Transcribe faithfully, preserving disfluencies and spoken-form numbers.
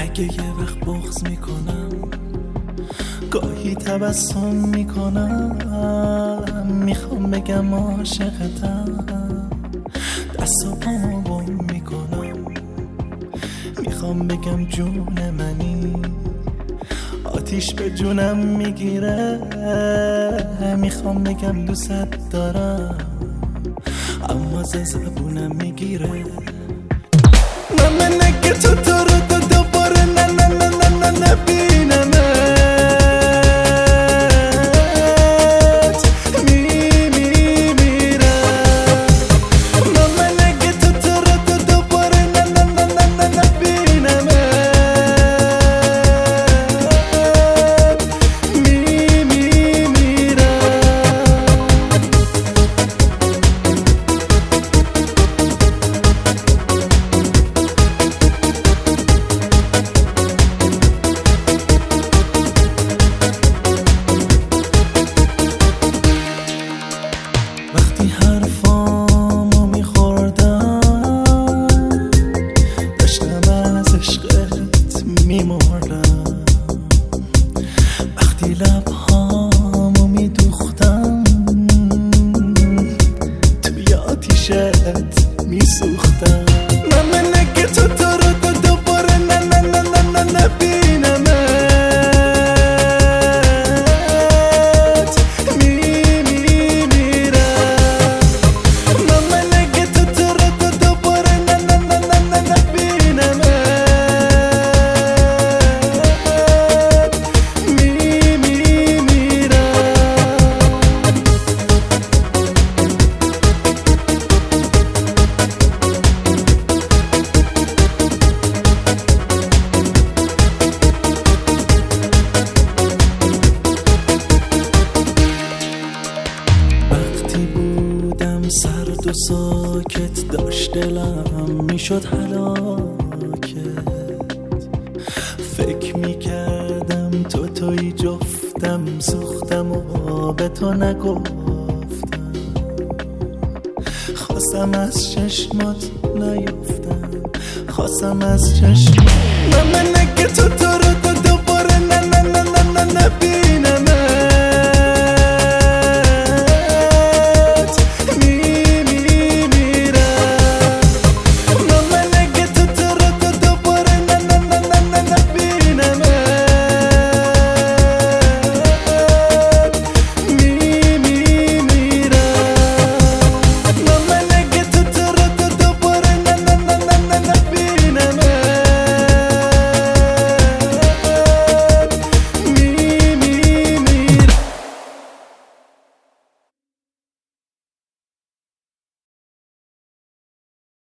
اگه یه وقت بغض میکنم، گاهی تبسم میکنم، میخوام بگم عاشقتم، دست و پامو گم میکنم، میخوام بگم جون منی، آتیش به جونم میگیره، میخوام بگم دوست دارم اما ز زبونم میگیره. نه من اگه تو تو رو تو دوباره نه نه نه نه نه نبینمت، می می میرم. نه من اگه تو تو رو تو دوباره نه نه نه نه نه نبینمت، می می میرم. وقتی حرفامو میخوردم داشتم از عشقت میمردم، وقتی لبهامو میدوختم توی آتیشت میسوختم. نه من اگه تو تو رو تو دوباره نه نه نه نه نه نبینمت، سرد و ساکت داشت دلم میشد هلاکت، فکر میکردم تو توی جفتم، سوختم و به تو نگفتم، خواستم از چشمات نیفتم، خواستم از چشمات. نه من اگه تو تو رو تو دوباره نه نه نه نه نه نبینم